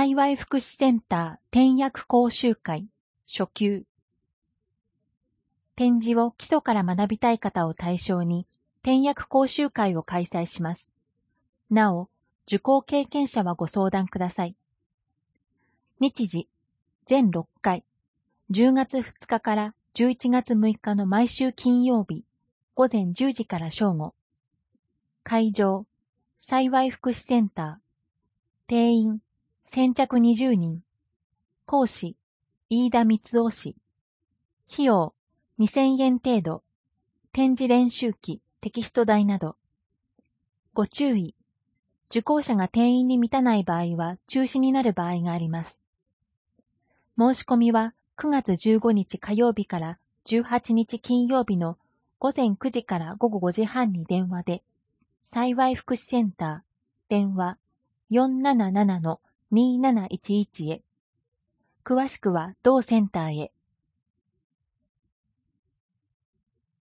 幸い福祉センター転訳講習会初級。点字を基礎から学びたい方を対象に転訳講習会を開催します。なお、受講経験者はご相談ください。日時、全6回、10月2日から11月6日の毎週金曜日、午前10時から正午。会場、幸い福祉センター。定員、先着20人。講師、飯田光雄氏。費用、2000円程度。点字練習機、テキスト代など。ご注意。受講者が定員に満たない場合は中止になる場合があります。申し込みは9月15日火曜日から18日金曜日の午前9時から午後5時半に電話で、幸い福祉センター、電話 477-2711 へ。詳しくは同センターへ。